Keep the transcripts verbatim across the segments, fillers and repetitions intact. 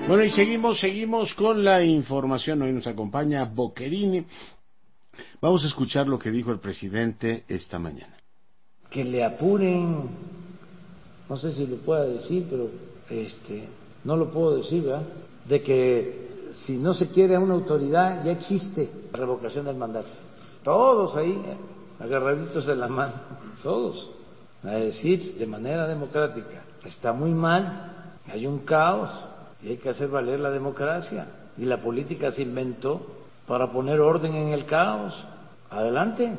Bueno, y seguimos, seguimos con la información. Hoy nos acompaña Boquerini. Vamos a escuchar lo que dijo el presidente esta mañana. Que le apuren, no sé si lo pueda decir, pero este, no lo puedo decir, ¿verdad? De que si no se quiere a una autoridad, ya existe la revocación del mandato. Todos ahí, agarraditos de la mano, todos, a decir de manera democrática, está muy mal, hay un caos y hay que hacer valer la democracia. Y la política se inventó para poner orden en el caos. Adelante.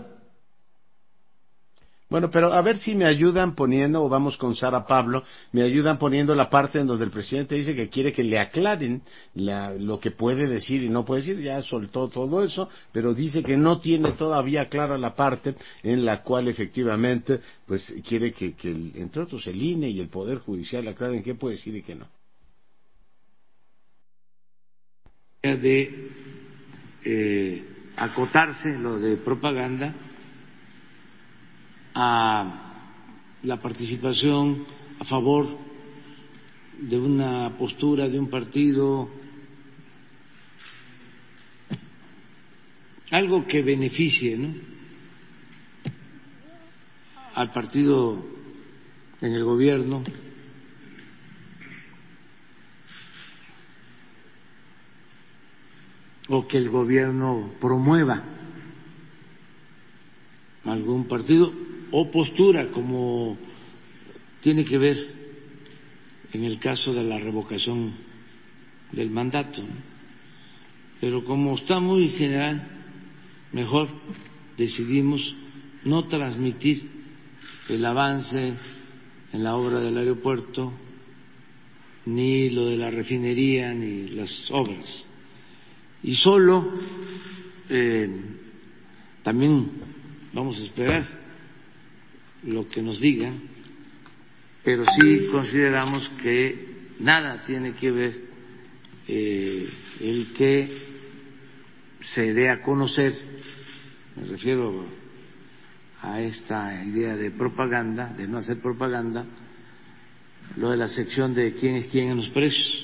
Bueno, pero a ver si me ayudan poniendo, o vamos con Sara Pablo, me ayudan poniendo la parte en donde el presidente dice que quiere que le aclaren la, lo que puede decir y no puede decir. Ya soltó todo eso, pero dice que no tiene todavía clara la parte en la cual efectivamente pues quiere que, que el, entre otros el I N E y el Poder Judicial aclaren qué puede decir y qué no. De eh, acotarse lo de propaganda a la participación a favor de una postura de un partido, algo que beneficie, ¿no?, al partido en el gobierno, o que el gobierno promueva algún partido o postura, como tiene que ver en el caso de la revocación del mandato. Pero como está muy general, mejor decidimos no transmitir el avance en la obra del aeropuerto, ni lo de la refinería, ni las obras. Y solo eh, también vamos a esperar lo que nos digan, pero sí consideramos que nada tiene que ver eh, el que se dé a conocer, me refiero a esta idea de propaganda, de no hacer propaganda, lo de la sección de quién es quién en los precios.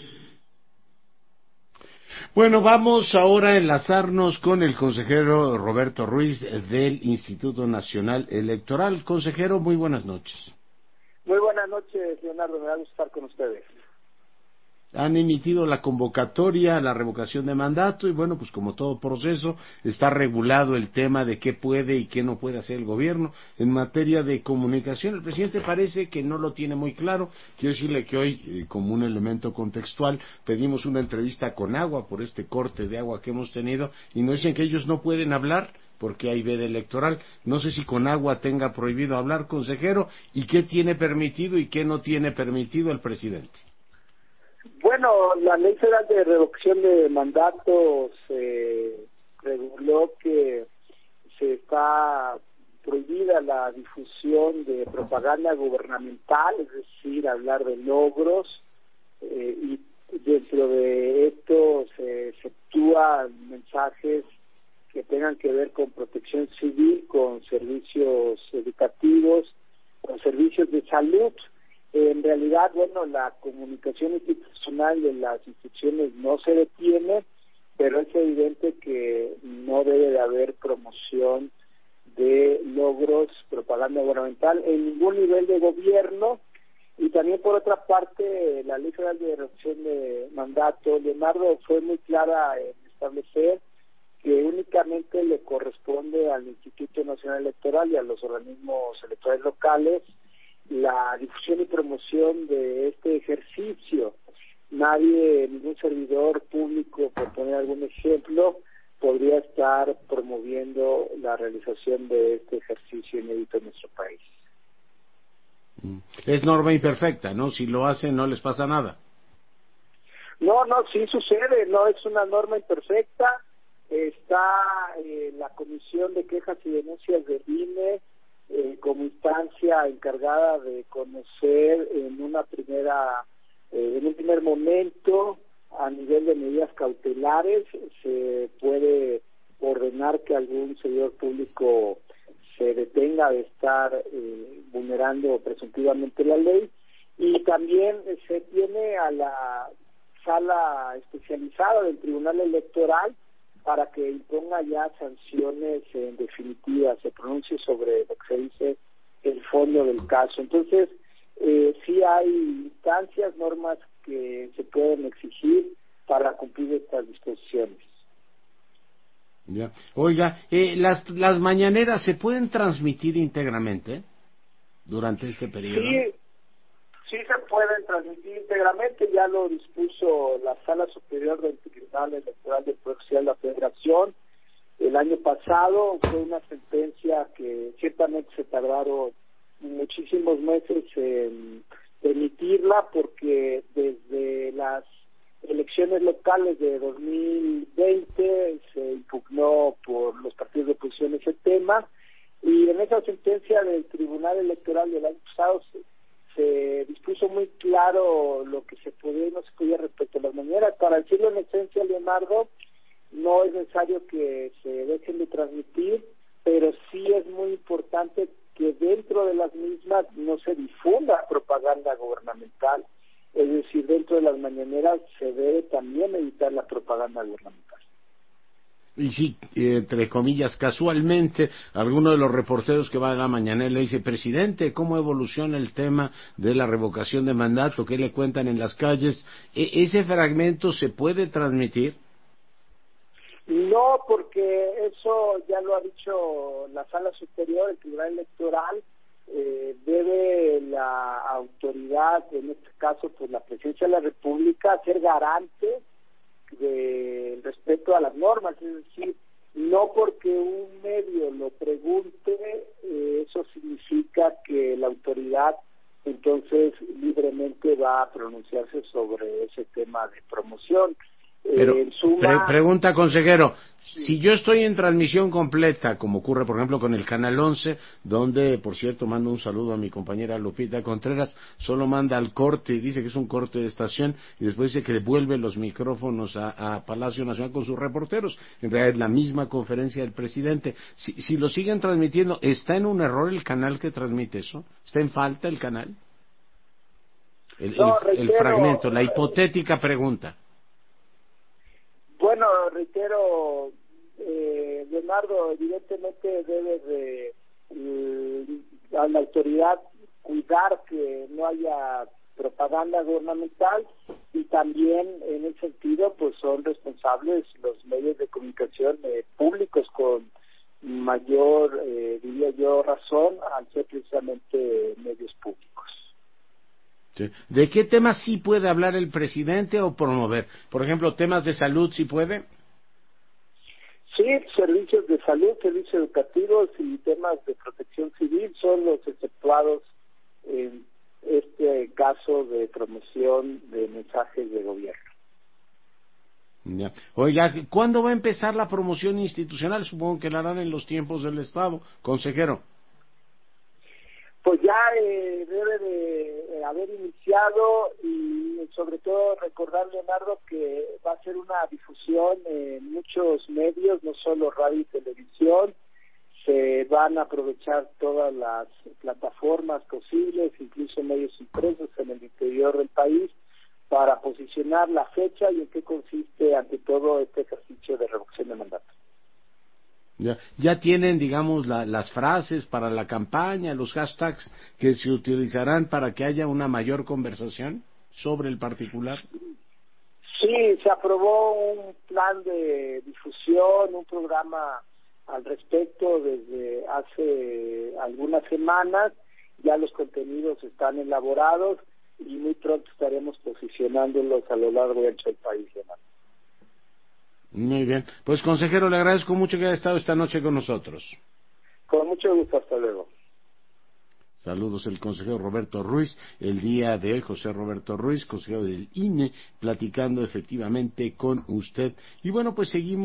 Bueno, vamos ahora a enlazarnos con el consejero Roberto Ruiz del Instituto Nacional Electoral. Consejero, muy buenas noches. Muy buenas noches, Leonardo, me da gusto estar con ustedes. Han emitido la convocatoria a la revocación de mandato y bueno, pues como todo proceso está regulado el tema de qué puede y qué no puede hacer el gobierno en materia de comunicación. El presidente parece que no lo tiene muy claro. Quiero decirle que hoy, eh, como un elemento contextual, pedimos una entrevista con Agua por este corte de agua que hemos tenido y nos dicen que ellos no pueden hablar porque hay veda electoral. No sé si con Agua tenga prohibido hablar, consejero, y qué tiene permitido y qué no tiene permitido el presidente. Bueno, la Ley Federal de Revocación de Mandatos eh, reguló que se está prohibida la difusión de propaganda gubernamental, es decir, hablar de logros, eh, y dentro de esto se efectúan mensajes que tengan que ver con protección civil, con servicios educativos, con servicios de salud. En realidad, bueno, la comunicación institucional de las instituciones no se detiene, pero es evidente que no debe de haber promoción de logros, propaganda gubernamental en ningún nivel de gobierno. Y también, por otra parte, la Ley Federal de Revocación de Mandato, Leonardo, fue muy clara en establecer que únicamente le corresponde al Instituto Nacional Electoral y a los organismos electorales locales la difusión y promoción de este ejercicio. Nadie, ningún servidor público, por poner algún ejemplo, podría estar promoviendo la realización de este ejercicio inédito en nuestro país. Es norma imperfecta, ¿no? Si lo hacen no les pasa nada. No, no, sí sucede, no es una norma imperfecta. Está eh, la Comisión de Quejas y Denuncias del I N E, Eh, como instancia encargada de conocer en una primera, eh, en un primer momento, a nivel de medidas cautelares, se puede ordenar que algún servidor público se detenga de estar eh, vulnerando presuntivamente la ley, y también se tiene a la sala especializada del Tribunal Electoral para que imponga ya sanciones en definitiva, se pronuncie sobre lo que se dice el fondo del caso. Entonces, eh, sí hay instancias, normas que se pueden exigir para cumplir estas disposiciones. Ya. Oiga, eh, las, las mañaneras se pueden transmitir íntegramente durante este periodo. Sí, sí se pueden transmitir íntegramente, ya lo dispuso la Sala Superior del Tribunal Electoral del Poder Judicial de la Federación. El año pasado fue una sentencia que ciertamente se tardaron muchísimos meses en emitirla, porque desde las elecciones locales de dos mil veinte se impugnó por los partidos de oposición ese tema, y en esa sentencia del Tribunal Electoral del año pasado se, se dispuso muy claro lo que se podía y no se podía respecto a las mañaneras. Para decirlo en esencia, Leonardo, no es necesario que se dejen de transmitir, pero sí es muy importante que dentro de las mismas no se difunda propaganda gubernamental. Es decir, dentro de las mañaneras se debe también evitar la propaganda gubernamental. Y sí, entre comillas, casualmente, alguno de los reporteros que va a la mañanera le dice: presidente, ¿cómo evoluciona el tema de la revocación de mandato? ¿Qué le cuentan en las calles? ¿E- ¿Ese fragmento se puede transmitir? No, porque eso ya lo ha dicho la Sala Superior, el Tribunal Electoral. Eh, debe la autoridad, en este caso pues la Presidencia de la República, ser garante del respeto a las normas. Es decir, no porque un medio lo pregunte, eh, eso significa que la autoridad entonces libremente va a pronunciarse sobre ese tema de promoción. Pero, eh, en suma, pre pregunta, consejero, sí. Si yo estoy en transmisión completa, como ocurre por ejemplo con el Canal once, donde por cierto mando un saludo a mi compañera Lupita Contreras, solo manda al corte y dice que es un corte de estación, y después dice que devuelve los micrófonos a, a Palacio Nacional con sus reporteros. En realidad es la misma conferencia del presidente. Si, si lo siguen transmitiendo, ¿está en un error el canal que transmite eso? ¿Está en falta el canal? El, no, el, reitero, el fragmento, la hipotética pregunta. Bueno, reitero, eh, Leonardo, evidentemente debe de eh, a la autoridad cuidar que no haya propaganda gubernamental, y también en ese sentido pues son responsables los medios de comunicación eh, públicos con mayor, eh, diría yo, razón, al ser precisamente medios públicos. ¿De qué temas sí puede hablar el presidente o promover? Por ejemplo, temas de salud, ¿sí puede? Sí, servicios de salud, servicios educativos y temas de protección civil son los exceptuados en este caso de promoción de mensajes de gobierno. Ya. Oiga, ¿cuándo va a empezar la promoción institucional? Supongo que la harán en los tiempos del Estado, consejero. Pues ya eh, debe de haber iniciado, y sobre todo recordar, Leonardo, que va a ser una difusión en muchos medios, no solo radio y televisión. Se van a aprovechar todas las plataformas posibles, incluso medios impresos en el interior del país, para posicionar la fecha y en qué consiste ante todo este ejercicio de revocación de mandato. Ya, ya tienen, digamos, la, las frases para la campaña, los hashtags que se utilizarán para que haya una mayor conversación sobre el particular. Sí, se aprobó un plan de difusión, un programa al respecto desde hace algunas semanas. Ya los contenidos están elaborados y muy pronto estaremos posicionándolos a lo largo y ancho del país, hermano. Muy bien. Pues, consejero, le agradezco mucho que haya estado esta noche con nosotros. Con mucho gusto, hasta luego. Saludos, el consejero Roberto Ruiz. El día de hoy, José Roberto Ruiz, consejero del I N E, platicando efectivamente con usted. Y bueno, pues seguimos.